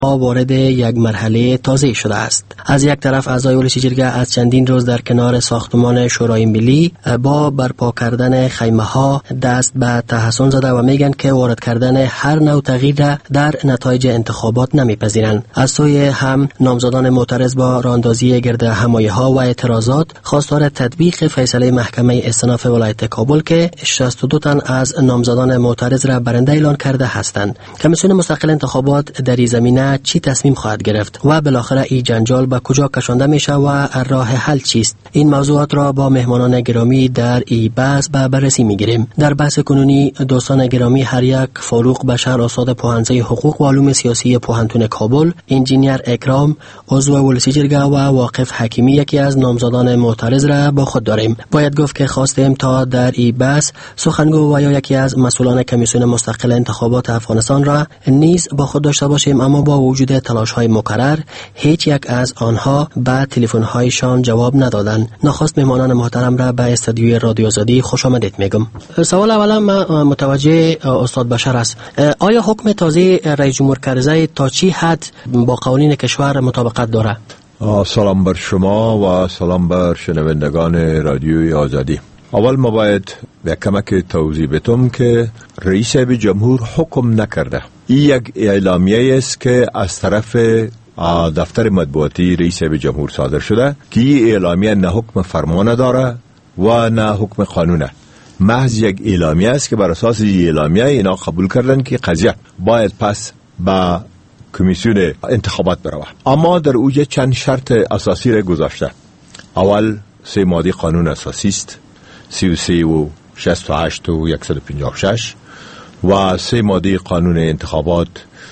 وارد یک مرحله تازه شده است. از یک طرف اعضای ولسی جرگه از چندین روز در کنار ساختمان شورای ملی با برپا کردن خیمه ها دست به تحسن زده و میگن که وارد کردن هر نوع تغییر را در نتایج انتخابات نمیپذیرند. از سوی هم نامزدان معترض با راهاندازی گرد همایه ها و اعتراضات خواستار تطبیق فیصله محکمه استئناف ولایت کابل که 62 تن از نامزدان معترض را برنده اعلان کرده هستند. کمیسیون مستقل انتخابات در این زمینه چی تصمیم خواهد گرفت و بالاخره این جنجال به کجا کشانده میشه و راه حل چیست؟ این موضوعات را با مهمانان گرامی در این بحث به بررسی میگیریم. در بحث کنونی دوستان گرامی هر یک: فاروق بشر، استاد پوهنځی حقوق و علوم سیاسی پوهنتون کابل، انجینیر اکرام عضو ولسی جرگه و واقف حکیمی یکی از نامزدان معترض را با خود داریم. باید گفت که خواستیم تا در این بحث سخنگو و یا یکی از مسئولان کمیسیون مستقل انتخابات افغانستان را نیز با خود داشته باشیم، اما با وجود تلاش‌های مکرر هیچ یک از آنها به تلفن‌هایشان جواب ندادند. نخست مهمانان محترم را به استودیوی رادیو آزادی خوش آمدید میگم. سوال اولا متوجه استاد بشر است. آیا حکم تازه رئیس جمهور کرزی تا چی حد با قوانین کشور مطابقت دارد؟ سلام بر شما و سلام بر شنوندگان رادیوی آزادی. اول ما باید به کمک توضیح بدم که رئیس جمهور حکم نکرده. این یک اعلامیه است که از طرف دفتر مطبوعاتی رئیس جمهور صادر شده که این اعلامیه نه حکم فرمان داره و نه حکم قانونه. محض یک اعلامیه است که بر اساس این اعلامیه اینا قبول کردن که قضیه باید پس به کمیسیون انتخابات بروه. اما در اوج چند شرط اساسی را گذاشته. اول 3 ماده قانون اساسی است، 33 و 68 و 156 و 3 ماده قانون انتخابات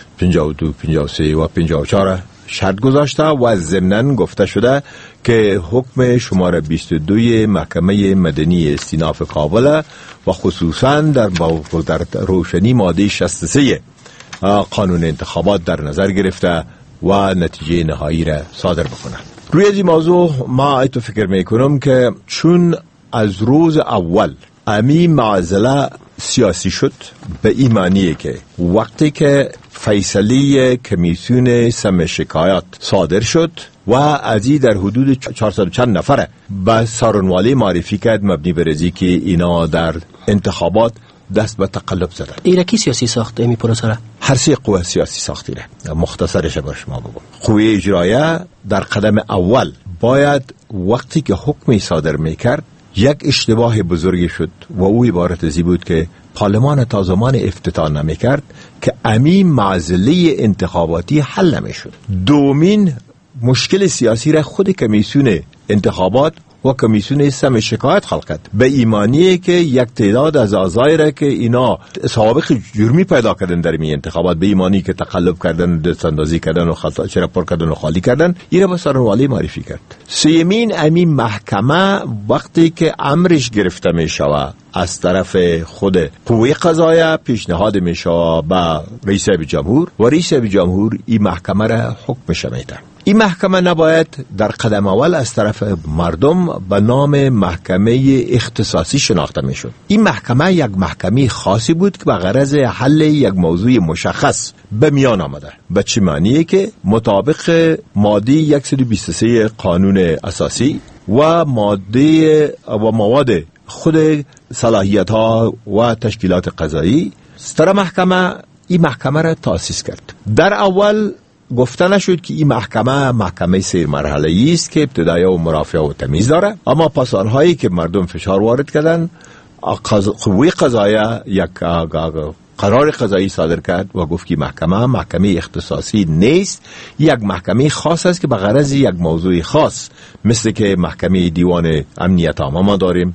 52 53 و 54 شرط گذاشته و ضمناً گفته شده که حکم شماره 22 محکمه مدنی استئناف کابل و خصوصاً در روشنی ماده 63 قانون انتخابات در نظر گرفته و نتیجه نهایی را صادر بکنه. روی این موضوع ما ایتو فکر میکنم که چون از روز اول امی معضله سیاسی شد، به این معنیه که وقتی که فیصله کمیسیون سم شکایات صادر شد و ازی در حدود 400 چند نفره به سارنوالی معرفی کرد مبنی بر ازی که اینا در انتخابات دست به تقلب زدن. ایره کی سیاسی ساخت امی پروسه را؟ هر 3 قوه سیاسی ساختیره. مختصرش بر شما بگم. قوه اجرایه در قدم اول باید وقتی که حکمی صادر میکرد یک اشتباه بزرگی شد و او عبارت ازی بود که پارلمان تا زمان افتتاح نمیکرد که امی معضله انتخاباتی حل نمیشد. دومین مشکل سیاسی را خود کمیسیون انتخابات و کمیسیون سم شکایت خلق کرد. به ایمانیه که یک تعداد از اعضای را که اینا سابق جرمی پیدا کردن در این انتخابات، به ایمانی که تقلب کردن، دستاندازی کردن و چرا پر کردن و خالی کردن، این را به سارنوالی معرفی کرد. سیمین امی محکمه وقتی که امرش گرفته می شود از طرف خود قوه قضاییه پیشنهاد می شود به رئیس جمهور و رئیس جمهور این محکمه را حکمش میده. این محکمه نباید در قدم اول از طرف مردم به نام محکمه اختصاصی شناخته می شد. این محکمه یک محکمه خاصی بود که به غرض حل یک موضوع مشخص به میان آمده. به چه معنیه که مطابق ماده 123 قانون اساسی و ماده و مواد خود صلاحیت ها و تشکیلات قضایی ستر محکمه این محکمه را تأسیس کرد. در اول گفته نشد که این محکمه 3 مرحله‌ای است که ابتدایی و مرافعه و تمیز داره، اما پس آنهایی که مردم فشار وارد کردن قوه قضاییه یک قرار قضایی صادر کرد و گفت که محکمه اختصاصی نیست، یک محکمه خاص است که به غرض یک موضوع خاص، مثل که محکمه دیوان امنیت عامه ما داریم،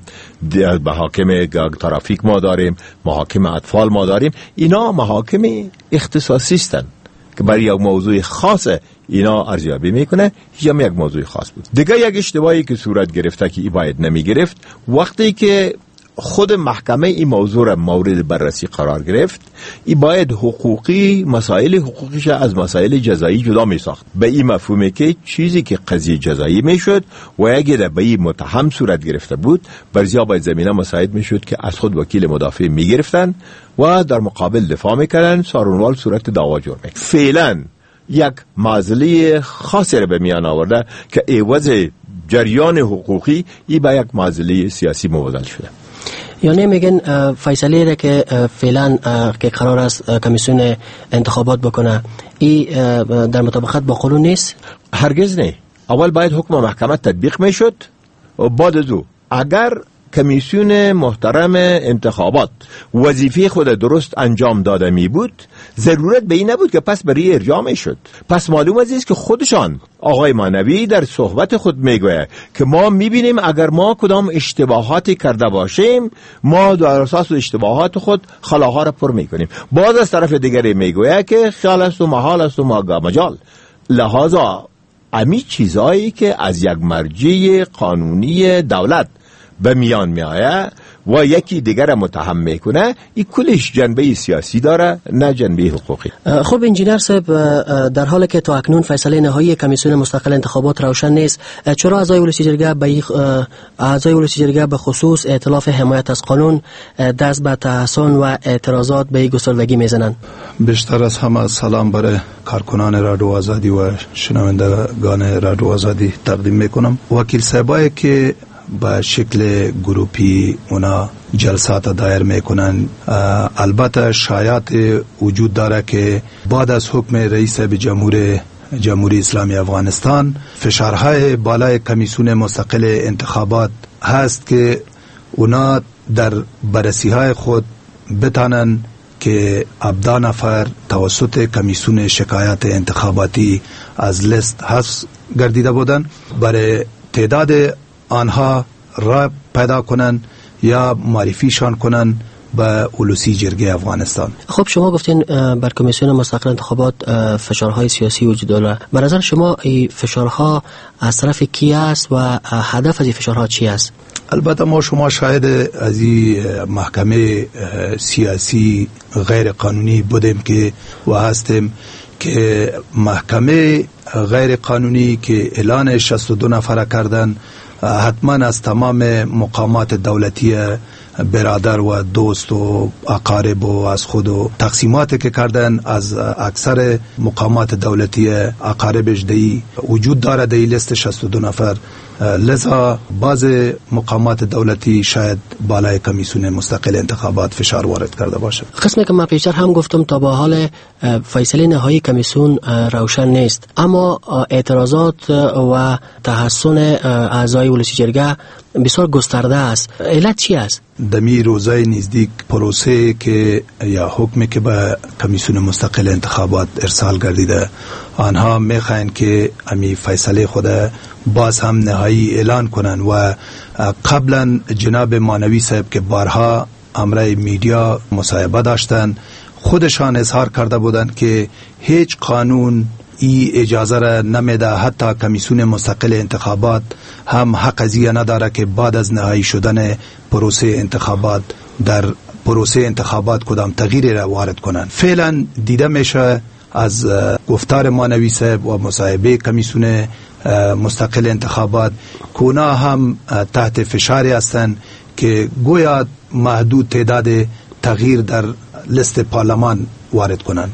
محاکم ترافیک ما داریم، محاکم اطفال ما داریم، اینا محاکم اختصاصی هستند که برای یک موضوع خاص اینا ارزیابی میکنه یا یک موضوع خاص بود. دیگه یک اشتباهی که صورت گرفته که ای باید نمی گرفت، وقتی که خود محکمه این موضوع را مورد بررسی قرار گرفت، ای باید مسائل حقوقیش از مسائل جزایی جدا می ساخت. به این مفهومه که چیزی که قضیه جزایی می شد و اگر به این متهم صورت گرفته بود، برزیا باید زمینه مساعد می شد که از خود وکیل مدافع می گرفتن و در مقابل دفاع می کردن، سارنوال صورت دعوا جور می. فعلا یک معضله خاصی را به میان آورده که عوض جریان حقوقی ای به یک معضله سیاسی مبادل شده. یعنی میگن فیصله را که فعلا که قرار است کمیسیون انتخابات بکنه ای در مطابقت با قانون نیست؟ هرگز نه. اول باید حکم محکمه تطبیق میشد و بعد از او اگر کمیسیون محترم انتخابات وظیفه خود درست انجام داده می بود، ضرورت به این نبود که پس برای ارجاع می شد. پس معلوم است که خودشان آقای مانوی در صحبت خود میگوید که ما میبینیم اگر ما کدام اشتباهاتی کرده باشیم ما در اساس اشتباهات خود خلاها را پر میکنیم. باز از طرف دیگری میگوید که خیال است و محال است و مجال. لحاظا امی چیزایی که از یک مرجع قانونی دولت به میان می آید و یکی دیگر متهم میکنه، این کلش جنبه سیاسی داره نه جنبه حقوقی. خب انجینر صاحب، در حالی که تا اکنون فیصله نهایی کمیسیون مستقل انتخابات روشن نیست، چرا اعضای ولسی جرگه به خصوص ائتلاف حمایت از قانون دست به تحسن و اعتراضات به این گستردگی میزنند؟ بیشتر از همه سلام برای کارکنان رادیو آزادی و شنوندگان رادیو آزادی تقدیم میکنم. وکیل صاحبایی که به شکل گروپی اونا جلسات دایر میکنن، البته شایعات وجود داره که بعد از حکم رئیس جمهوری اسلامی افغانستان فشارهای بالای کمیسیون مستقل انتخابات هست که اونا در بررسی‌های خود بتانن که 17 نفر توسط کمیسیون شکایت انتخاباتی از لیست حذف گردیده بودن، برای تعداد آنها را پیدا کنن یا معرفیشان کنن به ولسی جرگه افغانستان. خب شما گفتین بر کمیسیون مستقل انتخابات فشارهای سیاسی وجود داره. به نظر شما این فشارها از طرف کی است و هدف از این فشارها چی است؟ البته ما شما شاهد از این محکمه سیاسی غیر قانونی بودیم که و هستیم که محکمه غیر قانونی که اعلان 62 نفر کردن حتما از تمام مقامات دولتی برادر و دوست و اقارب و از خود و تقسیماتی که کردن از اکثر مقامات دولتی اقاربش دی وجود داره دی لیست 62 نفر. لذا بعض مقامات دولتی شاید بالای کمیسیون مستقل انتخابات فشار وارد کرده باشه. قسمی که من پیشتر هم گفتم تا به حال فیصله نهایی کمیسیون روشن نیست، اما اعتراضات و تحسن اعضای ولسی جرگه بسیار گسترده است. علت چی است؟ دمی روزای نزدیک پروسه که یا حکمی که به کمیسیون مستقل انتخابات ارسال گردیده، آنها میخواین که امی فیصله خود باز هم نهایی اعلان کنن و قبلا جناب مانوی صاحب که بارها امره میدیا مصاحبه داشتن خودشان اظهار کرده بودند که هیچ قانون ای اجازه را نمیده، حتی کمیسیون مستقل انتخابات هم حق ازیه نداره که بعد از نهایی شدن پروسه انتخابات در پروسه انتخابات کدام تغییری را وارد کنن. فعلا دیده میشه از گفتار مانوی صاحب و مصاحبه کمیسیون مستقل انتخابات کونا هم تحت فشاری هستند که گویا محدود تعداد تغییر در لیست پارلمان وارد کنن.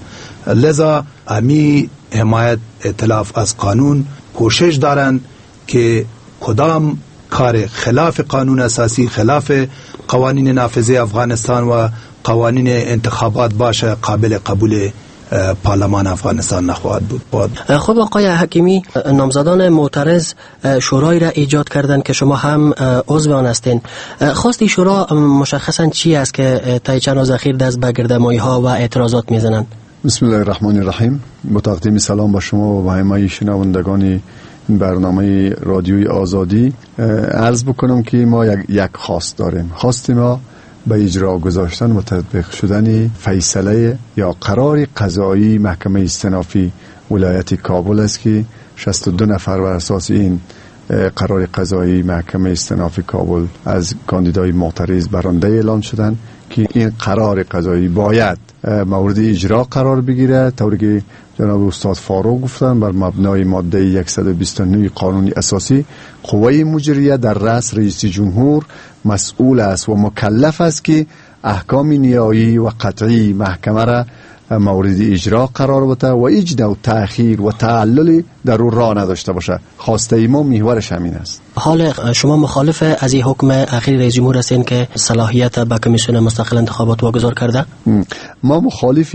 لذا امی حمایت ائتلاف از قانون کوشش دارن که کدام کار خلاف قانون اساسی، خلاف قوانین نافذه افغانستان و قوانین انتخابات باشه قابل قبول پارلمان افغانستان نخواهد بود. خب آقای حکیمی، نامزدان معترض شورایی را ایجاد کردن که شما هم عضو آن هستین. خواست این شورا مشخصا چی است که تا چند روز اخیر دست به گردهمایی ها و اعتراضات میزنن؟ بسم الله الرحمن الرحیم. با تقدیم سلام با شما و همه شنوندگان این برنامه رادیوی آزادی. عرض بکنم که ما یک خواست داریم. خواست ما به اجرا گذاشتن و تطبیق شدن فیصله یا قرار قضایی محکمه استینافی ولایت کابل است که 62 نفر بر اساس این قرار قضایی محکمه استینافی کابل از کاندیدای معترض برنده اعلام شدند که این قرار قضایی باید مورد اجرا قرار بگیره، طوری که جناب استاد فاروق گفتن بر مبنای ماده 129 قانون اساسی قوه مجریه در رأس رئیس جمهور مسئول است و مکلف است که احکام نهایی و قطعی محکمه را مورد اجرا قرار بده و هیچ نوع تأخیر و تعللی در او راه نداشته باشه. خواسته ما محورش همین است. حال شما مخالف از این حکم اخیر رئیس جمهور هستین که صلاحیت به کمیسیون مستقل انتخابات واگذار کرده؟ ما مخالف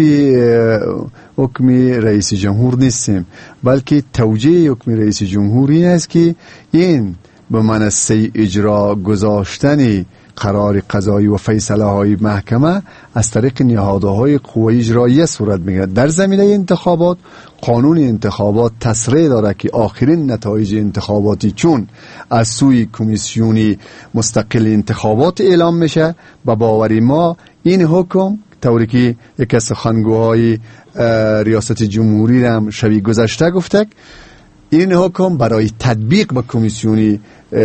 حکم رئیس جمهور نیستیم، بلکه توجیه حکم رئیس جمهور این است که این به منصه اجرا گذاشتن قرار قضایی و فیصله های محکمه از طریق نهادهای قوه اجراییه صورت میگیرد. در زمینه انتخابات قانون انتخابات تصریح داره که آخرین نتایج انتخاباتی چون از سوی کمیسیون مستقل انتخابات اعلام میشه، به باور ما این حکم طوری که یک از سخنگوهای ریاست جمهوری هم شبیه گذشته گفته، این حکم برای تطبیق به کمیسیون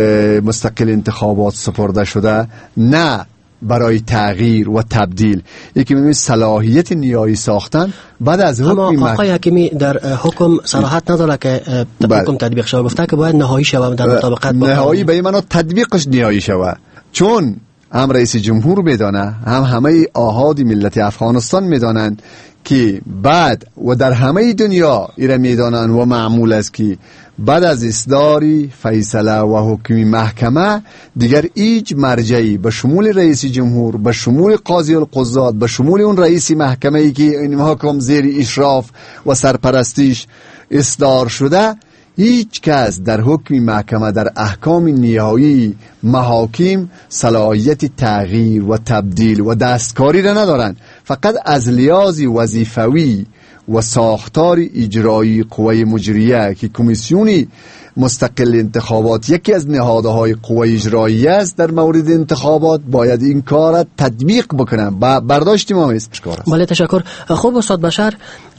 مستقل انتخابات سپرده شده، نه برای تغییر و تبدیل. یکی میگه صلاحیت نهایی ساختن بعد از حکم. اما آقای حکیمی در حکم صلاحیت نداره که حکم تطبیق شود، گفته که باید نهایی شود در مطابقت با نهایی به این معنی تطبیقش نهایی شود، چون هم رئیس جمهور میدانه هم همه آحاد ملت افغانستان میدانند که بعد و در همه دنیا ایره میدانند و معمول است که بعد از اصدار فیصله و حکم محکمه دیگر هیچ مرجعی به شمول رئیس جمهور، به شمول قاضی القضات، به شمول اون رئیس محکمه ای که این حکم زیر اشراف و سرپرستیش اصدار شده، هیچ کس در حکم محکمه در احکام نهایی محاکم صلاحیت تغییر و تبدیل و دستکاری را ندارند. فقط از لحاظ وظیفوی و ساختار اجرایی قوه مجریه که کمیسیون مستقل انتخابات یکی از نهادهای قوه اجرایی است در مورد انتخابات، باید این کار را تطبیق بکنن. برداشت ما است. بله تشکر. خوب استاد بشر،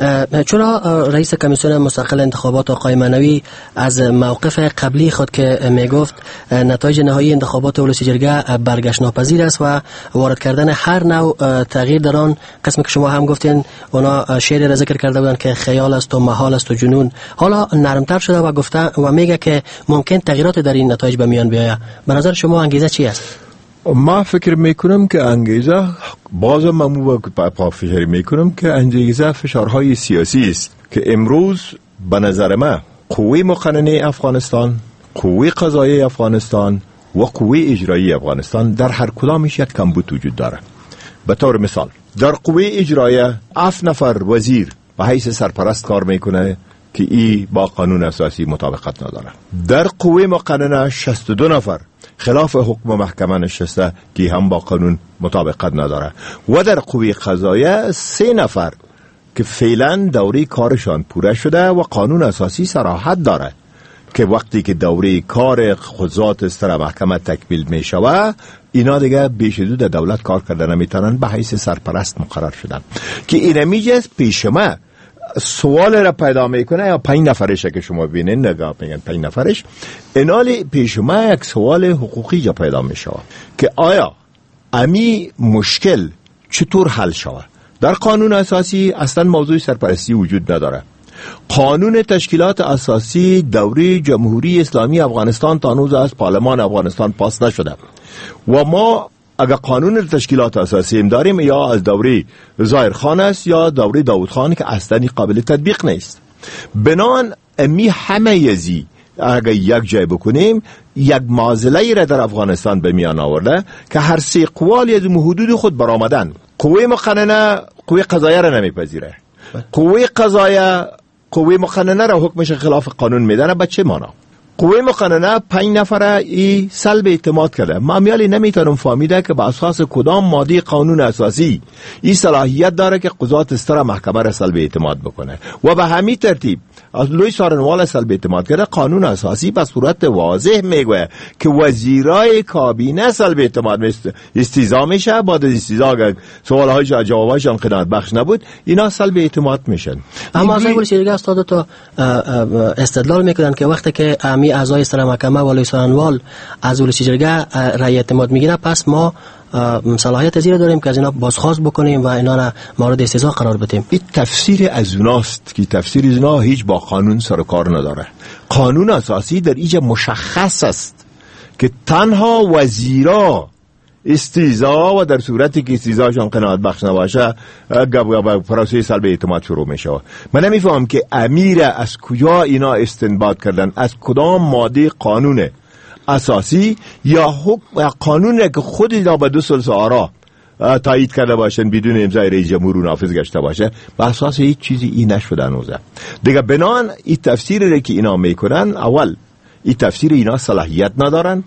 چرا رئیس کمیسیون مستقل انتخابات آقای منوی از موقف قبلی خود که میگفت نتایج نهایی انتخابات ولسی جرگه برگشت ناپذیر است و وارد کردن هر نوع تغییر در آن، قسمی که شما هم گفتین اونا شعری را ذکر کرده بودن که خیال است و محال است و جنون، حالا نرمتر شده و گفته و میگه که ممکن تغییرات در این نتایج به میان بیاید. به نظر شما انگیزه چی است؟ ما فکر میکنم که انگیزه بازم من پافشاری میکنم که انگیزه فشارهای سیاسی است که امروز به نظر من قوه مقننه افغانستان، قوه قضاییه افغانستان و قوه اجرایی افغانستان در هر کدامش یک کمبود وجود داره. به طور مثال در قوه اجراییه 7 نفر وزیر به حیث سرپرست کار میکنه که ای با قانون اساسی مطابقت نداره. در قوه مقننه 62 نفر خلاف حکم محکمه نشسته که هم با قانون مطابقت نداره و در قوه قضاییه 3 نفر که فعلا دوره کارشان پوره شده و قانون اساسی صراحت داره که وقتی که دوره کار قضات استر محکمه تکمیل می شود اینا دیگه بیش از در دولت کار کردن نمیتونن، به حیث سرپرست مقرر شدن که این میجه پیش ما سوال را پیدا میکنه. یا 5 نفرشه که شما ببینین نگاه میگن 5 نفرش، اینال پیش ما یک سوال حقوقی جا پیدا میشه که آیا امی مشکل چطور حل شود؟ در قانون اساسی اصلا موضوع سرپرستی وجود نداره. قانون تشکیلات اساسی دوره جمهوری اسلامی افغانستان تا هنوز از پارلمان افغانستان پاس نشده و ما اگر قانون تشکیلات اساسی هم داریم یا از دوره ظاهر خان است یا دوره داود خان که اصلا قابل تطبیق نیست. بنان امی همه یزی اگر یک جای بکنیم یک معضله را در افغانستان به میان آورده که هر 3 قوال از حدود خود برآمدن. قوه مقننه قوه قضاییه را نمیپذیره، قوه قضاییه قوه مقننه را حکمش خلاف قانون میدنه. به چه معنا؟ قوه مقننه 5 نفره ای سلب اعتماد کرده. ما میالی نمیتونم فهمیده که با اساس کدام ماده قانون اساسی این صلاحیت داره که قضات استر محکمه را سلب اعتماد بکنه و به همین ترتیب از لوی سارنوال سلب اعتماد کرده. قانون اساسی به صورت واضح میگه که وزیرای کابینه سلب اعتماد استیضا میشه، بعد از استیضا اگر سوالهای جوابایشان قناعت بخش نبود اینا سلب اعتماد میشن. اما از اول شیرگاه استاد تو استدلال میکنن که وقتی که امی اعضای استر محکمه و لوی سارنوال از اول شیرگاه رأی اعتماد میگیره، پس ما صلاحیت زیر داریم که از اینا بازخواست بکنیم و اینا را مورد استیضاح قرار بدیم. این تفسیر از اوناست که تفسیر از اونا هیچ با قانون سر و کار نداره. قانون اساسی در اینجا مشخص است که تنها وزیرا استیزا و در صورتی که استیزاشان قناعت بخش نباشه پروسه سلب اعتماد شروع میشه. من نمیفهم که امیر از کجا اینا استنباط کردن، از کدام ماده قانون اساسی یا قانونه که خود اینا به 2 ثلث آرا تایید کرده باشن بدون امضای رئیس جمهور و نافذ گشته باشه، به اساس هیچ چیزی این نشده هنوزه دیگه. بنان این تفسیری که اینا میکنن، اول این تفسیر اینا صلاحیت ندارن.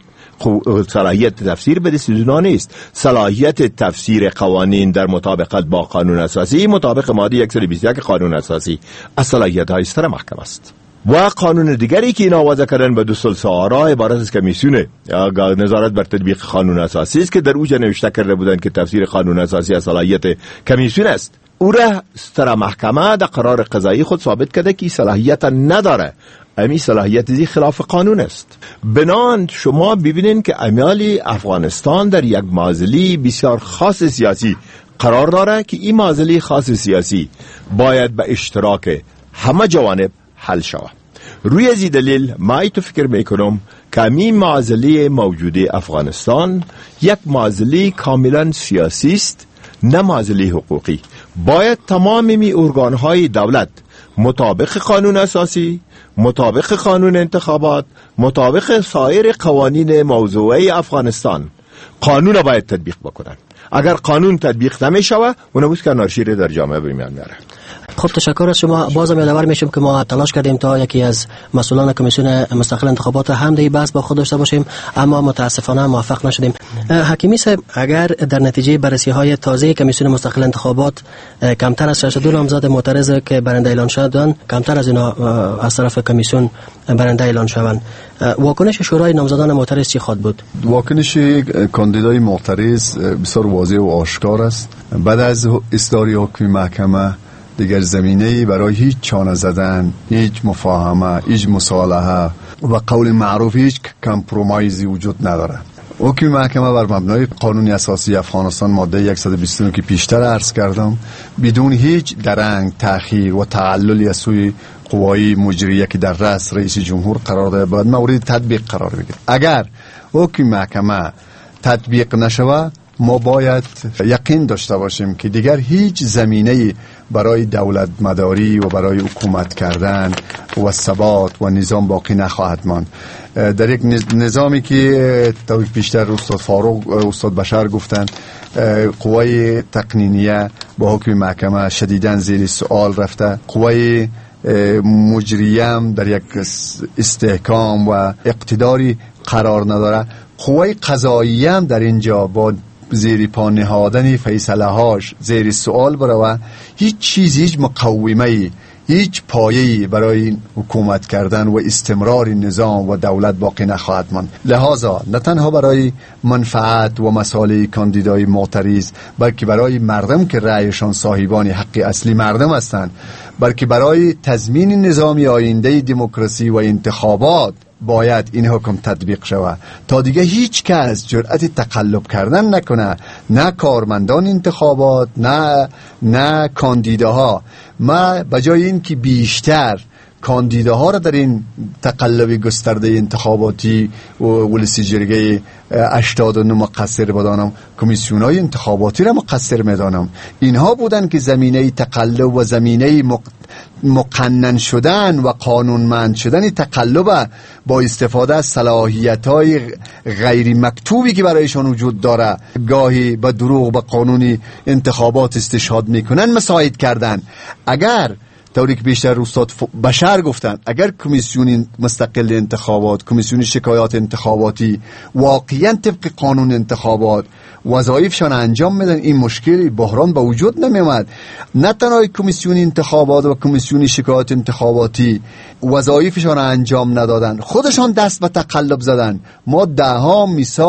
صلاحیت تفسیر به دست اونا نیست. صلاحیت تفسیر قوانین در مطابقت با قانون اساسی مطابق ماده 121 قانون اساسی از صلاحیت های سر محکمه است. و قانون دیگری که اینا وضع کردن به 2 ثلث آرا عبارت از کمیسیون نظارت بر تطبیق قانون اساسی است که در اوج نوشته کرده بودند که تفسیر قانون اساسی از صلاحیت کمیسیون است. او را سر محکمه در قرار قضایی خود ثابت کرده که صلاحیت نداره. امی صلاحیت زی خلاف قانون است. بنان شما ببینین که امیال افغانستان در یک معضله بسیار خاص سیاسی قرار داره که این معضله خاص سیاسی باید به اشتراک همه جوانب حل شود. روی از این دلیل ما ایتو فکر میکنم که این معضله موجوده افغانستان یک معضله کاملا سیاسی است، نه معضله حقوقی. باید تمام می ارگانهای دولت مطابق قانون اساسی، مطابق قانون انتخابات، مطابق سایر قوانین موضوعی افغانستان قانون باید تطبیق بکنن. اگر قانون تطبیق نمیشه اون که نارشیر در جامعه به میان میاره. خب تشکر از شما. بازم یادآور میشم که ما تلاش کردیم تا یکی از مسئولان کمیسیون مستقل انتخابات هم دی بحث با خود داشته باشیم، اما متاسفانه موفق نشدیم. حکیمی صاحب، اگر در نتیجه بررسی های تازه کمیسیون مستقل انتخابات کمتر از 62 نامزد معترض که برنده اعلان شدن، کمتر از اینا از طرف کمیسیون برنده اعلان شوند، واکنش شورای نامزدان معترض چی خواهد بود؟ واکنش کاندیدای معترض بسیار واضح و آشکار است. بعد از اصدار حکم محکمه دیگر زمینه‌ای برای هیچ چانه زدن، هیچ مفاهمه، هیچ مصالحه و قول معروف هیچ کامپرومایزی وجود نداره. حکم محکمه بر مبنای قانون اساسی افغانستان ماده 129 که پیشتر عرض کردم بدون هیچ درنگ، تأخیر و تعللی از سوی قوای مجریه که در رأس رئیس جمهور قرار داده باید مورد تطبیق قرار بگیرد. اگر حکم محکمه تطبیق نشود ما باید یقین داشته باشیم که دیگر هیچ زمینه‌ای برای دولت مداری و برای حکومت کردن و ثبات و نظام باقی نخواهد ماند. در یک نظامی که طور پیشتر استاد فاروق استاد بشر گفتند قوای تقنینیه با حکم محکمه شدیداً زیر سوال رفته، قوای مجریه هم در یک استحکام و اقتداری قرار نداره، قوای قضاییه هم در اینجا با زیر پا نهادن فیصله هاش زیر سوال بره، هیچ چیزی، هیچ مقومه‌ای، هیچ پایه‌ای برای حکومت کردن و استمرار نظام و دولت باقی نخواهد ماند. لذا نه تنها برای منفعت و مصالح کاندیدای معترض بلکه برای مردم که رأیشان صاحبان حق اصلی مردم هستند، بلکه برای تضمین نظامی آینده دموکراسی و انتخابات باید این حکم تطبیق شود تا دیگه هیچ کس جرأت تقلب کردن نکنه، نه کارمندان انتخابات نه کاندیداها. ما بجای این که بیشتر کاندیداها را در این تقلب گسترده انتخاباتی و ولسی جرگه 89 مقصر بدانم، کمیسیونای انتخاباتی را مقصر میدانم. اینها بودن که زمینه تقلب و زمینه مقنن شدن و قانونمند شدن تقلب با استفاده از صلاحیت‌های غیر مکتوبی که برایشان وجود داره گاهی با دروغ به قانون انتخابات استشهاد میکنن مساعد کردن. اگر طوری که بیشتر استاد بشر گفتن، اگر کمیسیون مستقل انتخابات، کمیسیون شکایات انتخاباتی واقعا طبق قانون انتخابات وظایفشان انجام میدن، این مشکل بحران به وجود نمیومد. نه تنها کمیسیون انتخابات و کمیسیون شکایات انتخاباتی وظایفشان انجام ندادن، خودشان دست به تقلب زدن. ما ده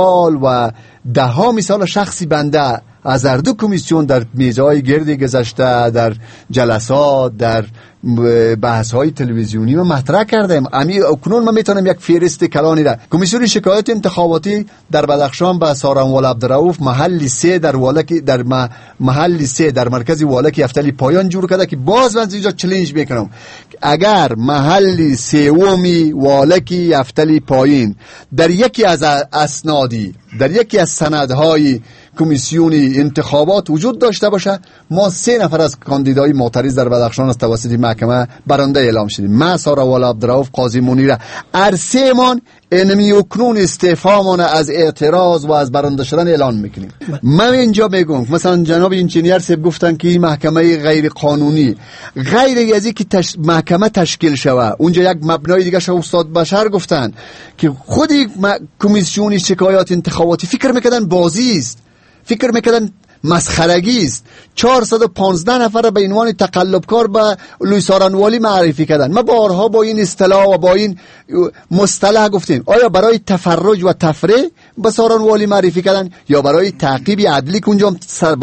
ها مثال شخصی بنده از هر دو کمیسیون در میزهای گردی گذشته، در جلسات، در بحث های تلویزیونی ما مطرح کردم. اکنون من میتونم یک فهرست کلانی را کمیسیون شکایت انتخاباتی در بدخشان به سارنوال عبدالرؤوف محل 3 در والکی در محل 3 در مرکز والکی یفتلی پایان جور کرده که باز من اینجا چالش میکنم اگر محل 3 والکی یفتلی پایین در یکی از اسنادی در یکی از سندهای کمیسیون انتخابات وجود داشته باشه، ما 3 نفر از کاندیدای معترض در بدخشان از توسط محکمه برنده اعلام شدیم. من سارنوال عبدالرؤوف قاضی منیره عرصه مان انمی اکنون استعفامان از اعتراض و از برنده شدن اعلان میکنیم. من اینجا میگم مثلا جناب انجینیر صاحب گفتن که این محکمه غیر قانونی، غیر از اینکه محکمه تشکیل شوه اونجا یک مبنای دیگه شو استاد بشر گفتن که خودی کمیسیون شکایات انتخاباتی فکر میکردن بازی است، فکر میکردن مسخرگی است. 415 نفر به عنوان تقلبکار به لوی سارنوالی معرفی کردن. ما بارها با این اصطلاح و با این مصطلح گفتیم آیا برای تفرج و تفریح به سارنوالی معرفی کردن یا برای تعقیب عدلی که اونجا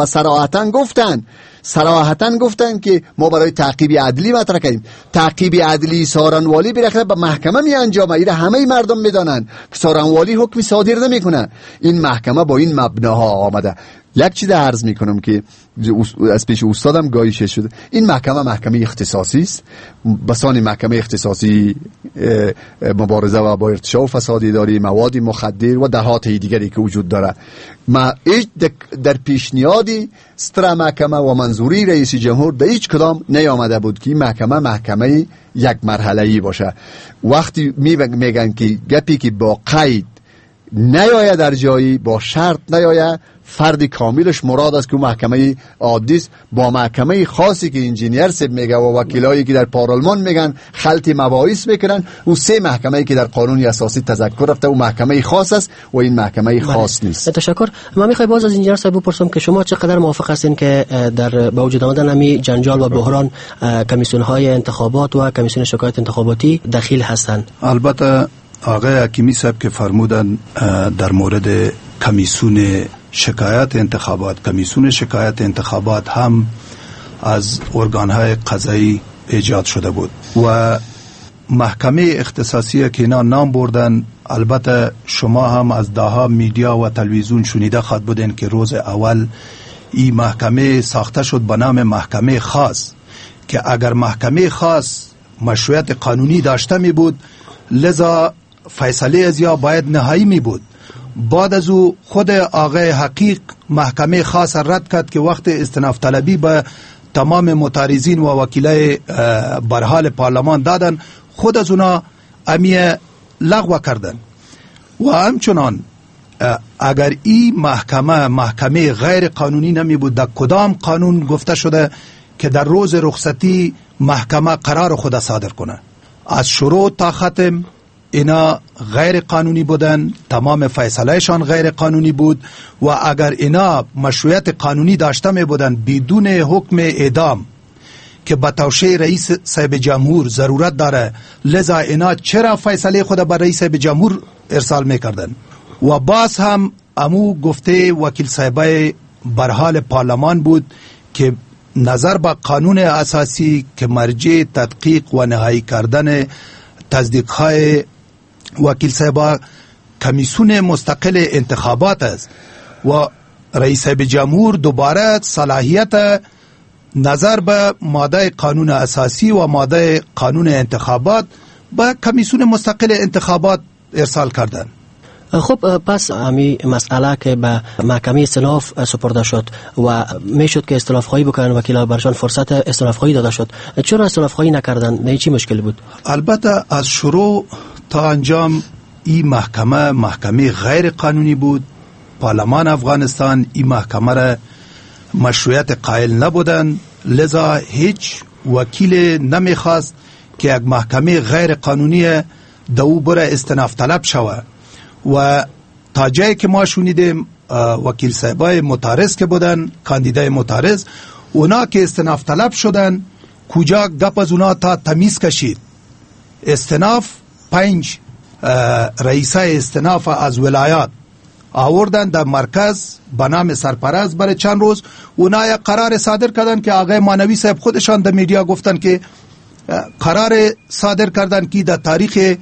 صراحتاً گفتن که ما برای تعقیب عدلی مطرح کردیم. تعقیب عدلی سارنوالی بالاخره به محکمه می انجامه. ایره همه مردم میدانن که سارنوالی حکمی صادر نمیکنه. این محکمه با این مبناها آمده. یک چیز عرض میکنم که از پیش استادم گایش شده، این محکمه اختصاصی است. بسان محکمه اختصاصی مبارزه و با ارتشاء و فساد اداری، مواد مخدر و دهات دیگری که وجود داره، ما در پیشنهادی ستر محکمه و منظوری رئیس جمهور در هیچ کدام نیامده بود که محکمه یک مرحله‌ای باشه. وقتی میگن که گپی که با قید نیاید در جایی، با شرط نیاید، فرد کاملش مراد است که محکمه عادی است با محکمه خاصی که انجینیر صاحب میگه و وکیلایی که در پارلمان میگن خلط مباحث میکنن. و 3 محکمه‌ای که در قانون اساسی تذکر رفته و محکمه خاص است و این محکمه خاص نیست. تشکر. من میخوام باز از انجینیر صاحب بپرسم که شما چقدر موافق هستین که در با وجود آمدن همین جنجال و بحران کمیسیون‌های انتخابات و کمیسیون شکایت انتخاباتی دخیل هستند؟ البته آقای حکیمی صاحب که فرمودن در مورد کمیسیون شکایت انتخابات هم از ارگان‌های قضایی ایجاد شده بود و محکمه اختصاصی که اینا نام بردن، البته شما هم از داها میدیا و تلویزیون شنیده خواهد بودین که روز اول این محکمه ساخته شد به نام محکمه خاص، که اگر محکمه خاص مشروعیت قانونی داشته می بود لذا فیصله از یا باید نهایی می بود. بعد از او خود آقای حقیق محکمه خاص رد کرد که وقت استئناف طلبی به تمام معترضین و وکیلای برحال پارلمان دادن، خود از اونا امیه لغو کردن. و همچنان اگر این محکمه غیر قانونی نمی بود، در کدام قانون گفته شده که در روز رخصتی محکمه قرار خود صادر کنه؟ از شروع تا ختم اینا غیر قانونی بودن، تمام فیصلهشان غیر قانونی بود و اگر اینا مشروعیت قانونی داشته می بودن بدون حکم اعدام که به توشیح رئیس صاحب جمهور ضرورت داره، لذا اینا چرا فیصله خود بر رئیس صاحب جمهور ارسال میکردن؟ و باز هم امو گفته وکیل صاحبای برحال پارلمان بود که نظر به قانون اساسی که مرجع تدقیق و نهایی کردن تصدیق‌های وکیل صاحب کمیسیون مستقل انتخابات است و رئیس صاحب جمهور دوباره صلاحیت نظر به ماده قانون اساسی و ماده قانون انتخابات به کمیسیون مستقل انتخابات ارسال کردن. خب پس همین مسئله که به محکمه استئناف سپرده شد و میشد که استئناف خواهی بکنن، وکیلا برشان فرصت استئناف خواهی داده شد، چرا استئناف خواهی نکردن؟ نه چی مشکل بود؟ البته از شروع تا انجام این محکمه غیر قانونی بود. پارلمان افغانستان این محکمه را مشروعیت قائل نبودن، لذا هیچ وکیل نمیخواست که یک محکمه غیر قانونی دو بره استئناف طلب شود. و تا جایی که ما شنیدیم وکیل صاحبای معترض که بودن، کاندیدای معترض، اونا که استئناف طلب شدن کجا گپ از اونا تا تمیز کشید. استئناف 5 رئیسای استئناف از ولایات آوردن در مرکز به نام سرپرست برای چند روز. اونا یک قرار صادر کردن که آقای مانوی صاحب خودشان در میدیا گفتن که قرار صادر کردن که در تاریخ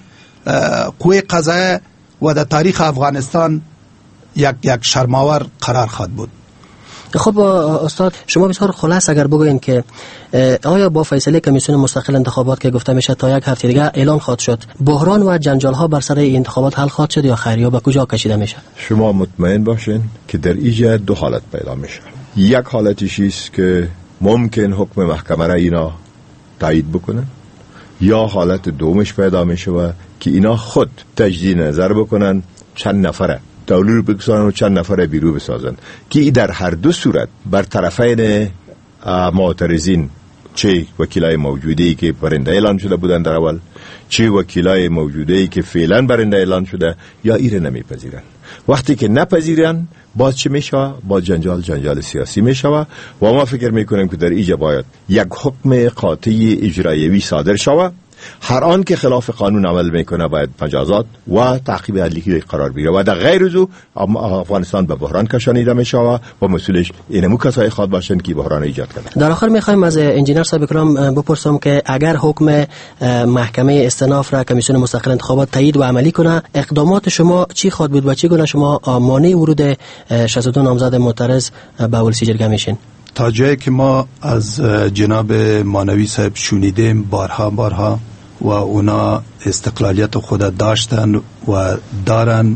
قوه قضاییه و در تاریخ افغانستان یک شرماور قرار خواهد بود. خب استاد، شما بسیار خلاص اگر بگوین که آیا با فیصله کمیسیون مستقل انتخابات که گفته میشه تا یک هفته دیگه اعلان خواهد شد، بحران و جنجال ها بر سر انتخابات حل خواهد شد یا خیر، یا به کجا کشیده میشه؟ شما مطمئن باشین که در اینجا دو حالت پیدا میشه. یک حالتش است که ممکن حکم محکمه را اینا تایید بکنن، یا حالت دومش پیدا میشه و که اینا خود تجدید نظر بکنن، چند نفره دولو رو بکسانن و چند نفره بیرو بسازن، که در هر دو صورت بر طرفین معترضین، چه وکیلای موجوده‌ای که برنده اعلان شده بودن در اول، چه وکیلای موجوده‌ای که فعلا برنده اعلان شده، یا ایره نمیپذیرن. وقتی که نپذیرن باز چه میشه؟ باز جنجال سیاسی میشه و ما فکر میکنیم که در اینجا باید یک حکم قاطع اجرایی صادر شود. هر آن که خلاف قانون عمل میکنه باید مجازات و تعقیب علیه قرار بگیره و در غیر از او افغانستان به بحران کشانیده میشه و مسئولش اینمو کسایی خواد باشن که بحران ایجاد کنه. در آخر میخوایم از انجینر صاحب کرام بپرسم که اگر حکم محکمه استئناف را کمیسیون مستقل انتخابات تایید و عملی کنه، اقدامات شما چی خواهد بود و چی گونه شما مانع ورود 62 نامزد معترض به ولسی جرگه میشین؟ تا جایی که ما از جناب مانوی صاحب شنیدیم بارها و اونا استقلالیت خود داشتن و دارن،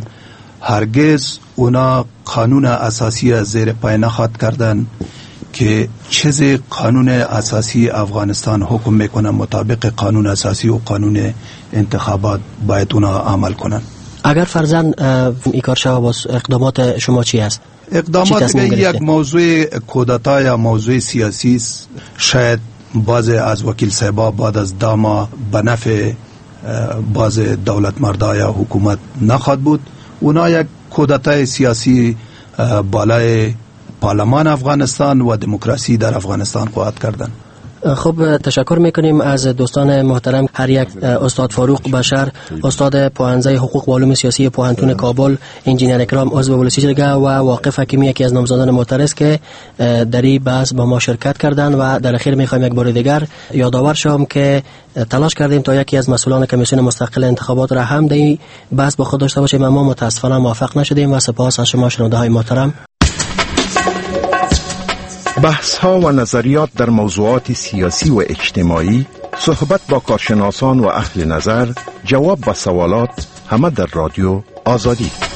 هرگز اونا قانون اساسی از زیر پای نخواد کردن که چیز قانون اساسی افغانستان حکم میکنه مطابق قانون اساسی و قانون انتخابات باید اونا عمل کنن. اگر فرضاً این کار شود، اقدامات شما چی است؟ اقدامات که یک موضوع کودتا یا موضوع سیاسی است، شاید بعض از وکیل صاحبا بعد از داما به نفع بعض دولت مردا یا حکومت نخواد بود، اونا یک کودتای سیاسی بالای پارلمان افغانستان و دموکراسی در افغانستان خواهد کردن. خب تشکر میکنیم از دوستان محترم، هر یک استاد فاروق بشر، استاد پوهنځی حقوق و علوم سیاسی پوهنتون کابل، انجینر اکرام عضو ولسی جرگه و واقف حکیمی یکی از نامزدان معترض که در این بحث با ما شرکت کردن و در اخیر میخوایم یک بار دیگر یادآور شوم که تلاش کردیم تا یکی از مسئولان کمیسیون مستقل انتخابات را هم در این بحث با خود داشته باشیم، اما متاسفانه موفق نشدیم و سپاس از شما شنونده های محترم. بحث ها و نظریات در موضوعات سیاسی و اجتماعی، صحبت با کارشناسان و اهل نظر، جواب به سوالات، همه در رادیو آزادی.